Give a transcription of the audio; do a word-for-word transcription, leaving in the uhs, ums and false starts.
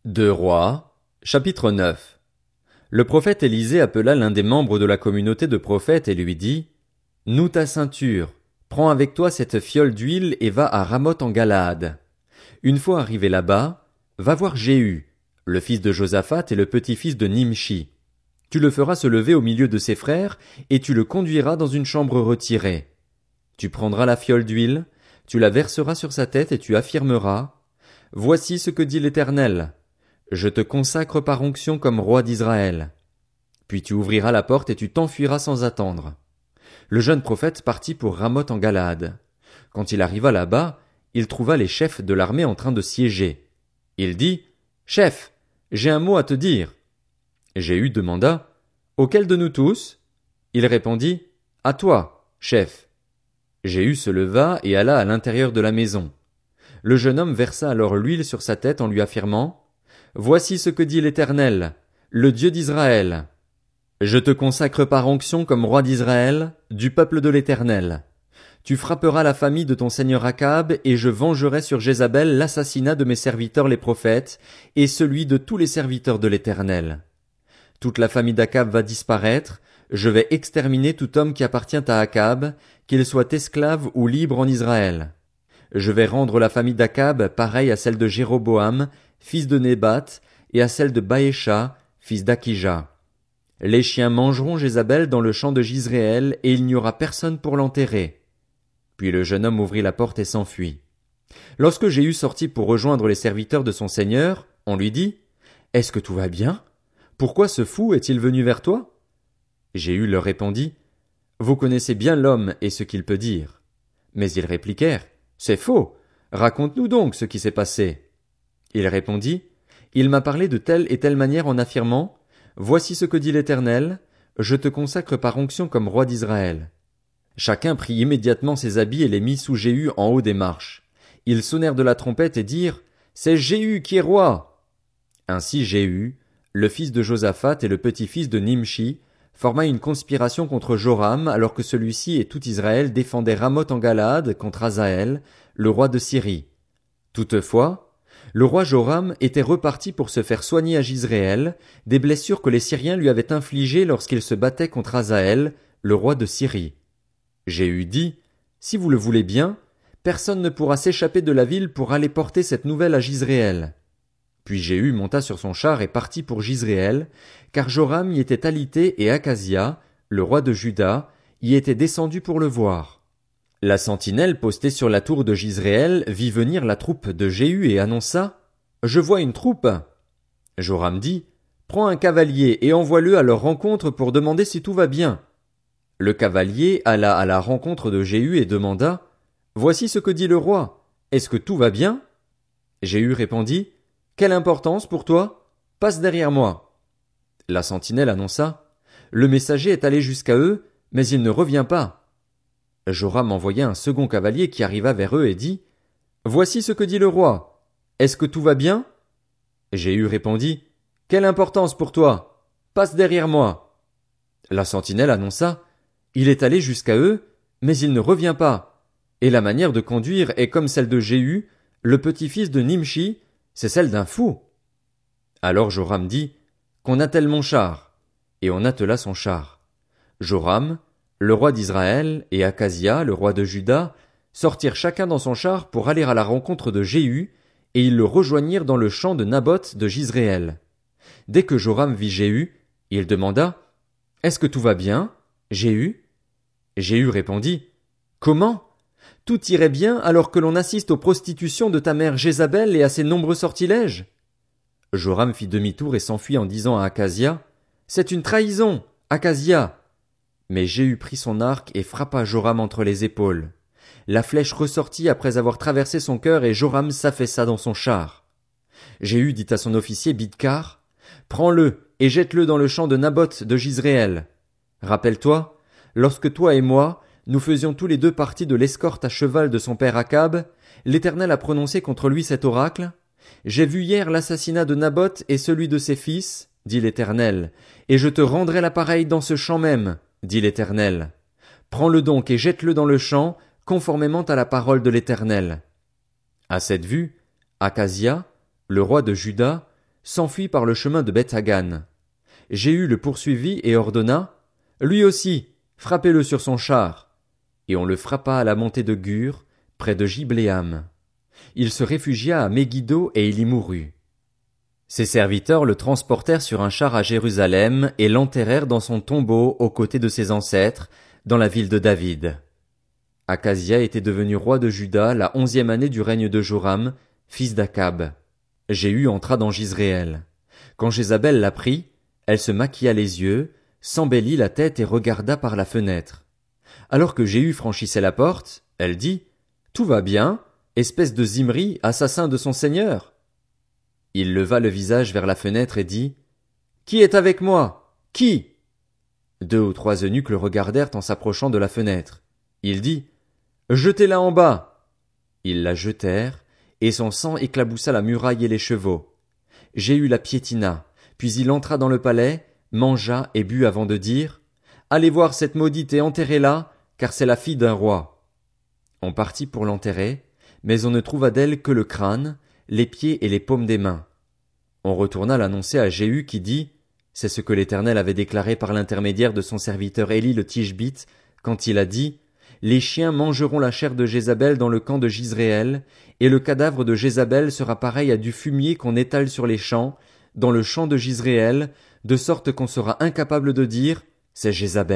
Deux Rois, chapitre neuf. Le prophète Élisée appela l'un des membres de la communauté de prophètes et lui dit, « Noue ta ceinture, prends avec toi cette fiole d'huile et va à Ramoth en Galaad. Une fois arrivé là-bas, va voir Jéhu, le fils de Josaphat et le petit-fils de Nimshi. Tu le feras se lever au milieu de ses frères et tu le conduiras dans une chambre retirée. Tu prendras la fiole d'huile, tu la verseras sur sa tête et tu affirmeras, « Voici ce que dit l'Éternel. Je te consacre par onction comme roi d'Israël. » Puis tu ouvriras la porte et tu t'enfuiras sans attendre. Le jeune prophète partit pour Ramoth en Galaad. Quand il arriva là-bas, il trouva les chefs de l'armée en train de siéger. Il dit, « Chef, j'ai un mot à te dire. » Jéhu demanda, « Auquel de nous tous ?» Il répondit, « À toi, chef. » Jéhu se leva et alla à l'intérieur de la maison. Le jeune homme versa alors l'huile sur sa tête en lui affirmant, « Voici ce que dit l'Éternel, le Dieu d'Israël. Je te consacre par onction comme roi d'Israël, du peuple de l'Éternel. Tu frapperas la famille de ton seigneur Akab, et je vengerai sur Jézabel l'assassinat de mes serviteurs les prophètes, et celui de tous les serviteurs de l'Éternel. Toute la famille d'Akab va disparaître, je vais exterminer tout homme qui appartient à Akab, qu'il soit esclave ou libre en Israël. Je vais rendre la famille d'Akab pareille à celle de Jéroboam, fils de Nébat, et à celle de Baécha, fils d'Akija. Les chiens mangeront Jézabel dans le champ de Jizréel, et il n'y aura personne pour l'enterrer. » Puis le jeune homme ouvrit la porte et s'enfuit. Lorsque Jéhu sortit pour rejoindre les serviteurs de son seigneur, on lui dit, « Est-ce que tout va bien? Pourquoi ce fou est-il venu vers toi? » Jéhu leur répondit, « Vous connaissez bien l'homme et ce qu'il peut dire. » Mais ils répliquèrent, « C'est faux. Raconte-nous donc ce qui s'est passé. » Il répondit, « Il m'a parlé de telle et telle manière en affirmant, « Voici ce que dit l'Éternel, je te consacre par onction comme roi d'Israël. » Chacun prit immédiatement ses habits et les mit sous Jéhu en haut des marches. Ils sonnèrent de la trompette et dirent, « C'est Jéhu qui est roi. » Ainsi Jéhu, le fils de Josaphat et le petit-fils de Nimshi, forma une conspiration contre Joram alors que celui-ci et tout Israël défendaient Ramoth en Galaad contre Hazaël, le roi de Syrie. Toutefois, le roi Joram était reparti pour se faire soigner à Jizréel des blessures que les Syriens lui avaient infligées lorsqu'il se battait contre Hazaël, le roi de Syrie. Jéhu dit, « Si vous le voulez bien, personne ne pourra s'échapper de la ville pour aller porter cette nouvelle à Jizréel. » Puis Jéhu monta sur son char et partit pour Jizréel, car Joram y était alité et Akazia, le roi de Juda, y était descendu pour le voir. La sentinelle postée sur la tour de Jizréel vit venir la troupe de Jéhu et annonça, « Je vois une troupe. » Joram dit, « Prends un cavalier et envoie-le à leur rencontre pour demander si tout va bien. » Le cavalier alla à la rencontre de Jéhu et demanda, « Voici ce que dit le roi. Est-ce que tout va bien? » Jéhu répondit, « Quelle importance pour toi? Passe derrière moi. » La sentinelle annonça, « Le messager est allé jusqu'à eux, mais il ne revient pas. » Joram envoya un second cavalier qui arriva vers eux et dit, « Voici ce que dit le roi. Est-ce que tout va bien? » Jéhu répondit, « Quelle importance pour toi? Passe derrière moi. » La sentinelle annonça, « Il est allé jusqu'à eux, mais il ne revient pas. Et la manière de conduire est comme celle de Jéhu, le petit-fils de Nimshi, c'est celle d'un fou. » Alors Joram dit, « Qu'on attelle mon char. » Et on attela son char. Joram, le roi d'Israël, et Akazia, le roi de Juda, sortirent chacun dans son char pour aller à la rencontre de Jéhu, et ils le rejoignirent dans le champ de Naboth de Jizréel. Dès que Joram vit Jéhu, il demanda, « Est-ce que tout va bien, Jéhu? » Jéhu répondit, « Comment? Tout irait bien alors que l'on assiste aux prostitutions de ta mère Jézabel et à ses nombreux sortilèges. » Joram fit demi-tour et s'enfuit en disant à Akazia, « C'est une trahison, Akazia. » Mais Jéhu prit son arc et frappa Joram entre les épaules. La flèche ressortit après avoir traversé son cœur et Joram s'affaissa dans son char. Jéhu dit à son officier Bidkar, « Prends-le et jette-le dans le champ de Naboth de Jizréel. Rappelle-toi, lorsque toi et moi, nous faisions tous les deux partie de l'escorte à cheval de son père Akab, l'Éternel a prononcé contre lui cet oracle. J'ai vu hier l'assassinat de Naboth et celui de ses fils, dit l'Éternel, et je te rendrai la pareille dans ce champ même, dit l'Éternel. Prends-le donc et jette-le dans le champ, conformément à la parole de l'Éternel. » À cette vue, Akazia, le roi de Juda, s'enfuit par le chemin de Beth-Hagan. Jéhu le poursuivit et ordonna, lui aussi, frappez-le sur son char. Et on le frappa à la montée de Gur, près de Gibléam. Il se réfugia à Megiddo et il y mourut. Ses serviteurs le transportèrent sur un char à Jérusalem et l'enterrèrent dans son tombeau aux côtés de ses ancêtres, dans la ville de David. Akazia était devenu roi de Juda la onzième année du règne de Joram, fils d'Akab. Jéhu entra dans Jizréel. Quand Jézabel l'apprit, elle se maquilla les yeux, s'embellit la tête et regarda par la fenêtre. Alors que Jéhu franchissait la porte, elle dit, « Tout va bien, espèce de Zimri, assassin de son seigneur. » Il leva le visage vers la fenêtre et dit, « Qui est avec moi? Qui? » Deux ou trois eunuques le regardèrent en s'approchant de la fenêtre. Il dit, « Jetez-la en bas. » Ils la jetèrent, et son sang éclaboussa la muraille et les chevaux. Jéhu la piétina, puis il entra dans le palais, mangea et but avant de dire, « Allez voir cette maudite et enterrez-la, car c'est la fille d'un roi. » On partit pour l'enterrer, mais on ne trouva d'elle que le crâne, les pieds et les paumes des mains. On retourna l'annoncer à Jéhu qui dit, « C'est ce que l'Éternel avait déclaré par l'intermédiaire de son serviteur Élie le Tishbite, quand il a dit, « Les chiens mangeront la chair de Jézabel dans le camp de Jizréel, et le cadavre de Jézabel sera pareil à du fumier qu'on étale sur les champs, dans le champ de Jizréel, de sorte qu'on sera incapable de dire, c'est Jézabel. »